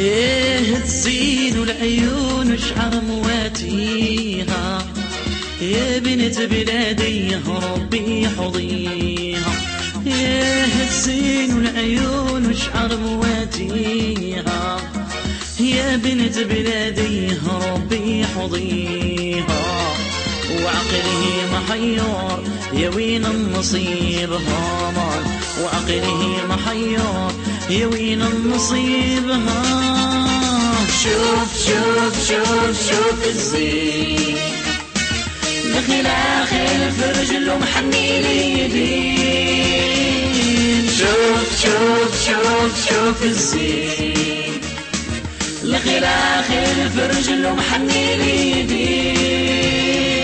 ايه تزين والعيون شعر مواتيها، يا بنت بلادي يا ربي حضيها. ايه تزين والعيون شعر مواتيها، يا بنت بلادي يا ربي حضيها. وعقله محير يا وين النصيب هامان، وعقله محير يا وين النصيب هامان. شوف شوف شوف شوف الزين لخلاخ الفرج له محني اليدين. شوف شوف شوف شوف الزين لخلاخ الفرج له محني اليدين.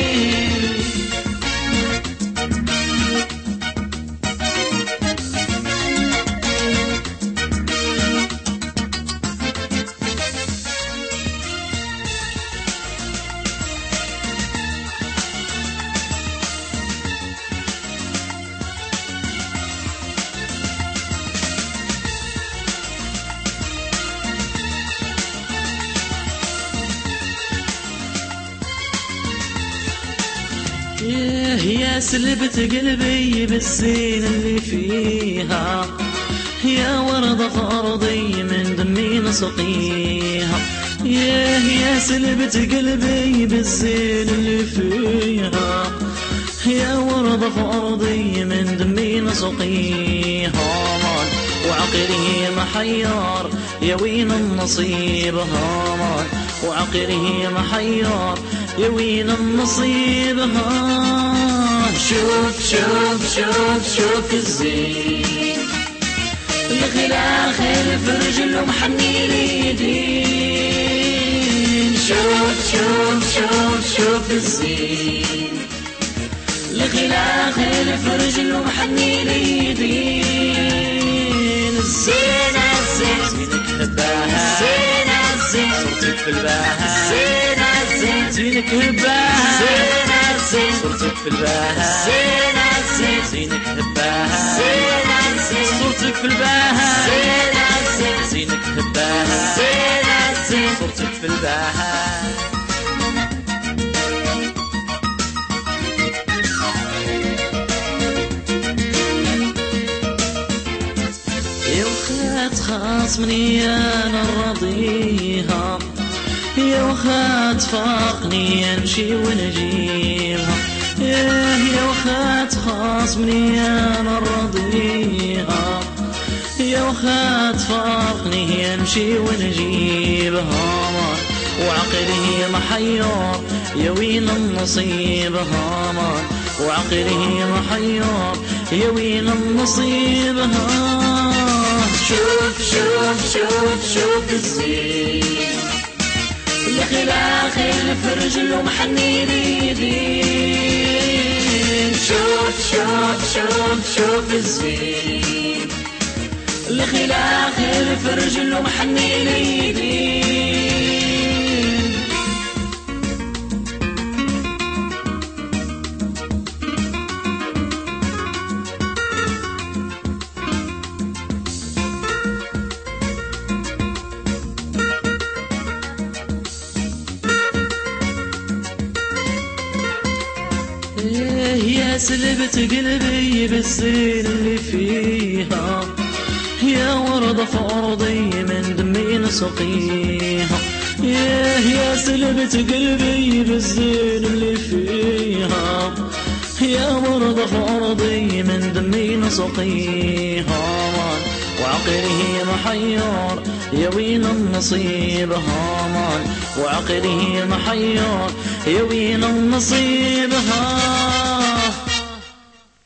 يا سلبت قلبي بالزين اللي فيها، يا وردة في أرضي من دمي نسقيها. يا سلبت قلبي بالزين اللي فيها، يا وردة في أرضي من دمي نسقيها. وعقله محير يا وين النصيب هامان، وعقله محير يا وين النصيب هامان. شوف شوف شوف شوف الزين لخلاخ الفرج له محني اليدين. شوف شوف شوف شوف الزين لخلاخ الفرج له محني اليدين. الزينة الزين زينك هباها، الزينة الزين صورتك في الباها، الزينة الزين زينك هباها، الزينة الزين صورتك في الباها، الزينة الزين زينك هباها، الزينة الزين صورتك في الباها، الزينة الزين زينك هباها، الزينة الزين صورتك في الباها. خاصمني انا نرضيها، يا وخات فارقني امشي ونجيبها. يا وخات خاصمني انا نرضيها، يا وخات فارقني امشي ونجيبها. وعقله محير يا وين النصيب هامان، وعقله محير يا وين النصيب هامان. شوف شوف شوف شوف الزين لخلاخ الفرج له محني اليدين. شوف شوف شوف شوف الزين لخلاخ الفرج له محني اليدين. يا سلبت قلبي بالزين اللي فيها، يا وردة في أرضي من دمي نسقيها. يا سلبت قلبي بالزين اللي فيها، يا وردة في أرضي من دمي نسقيها. وعقله محير يا وين النصيب هامان، وعقله محير يا وين النصيب هامان.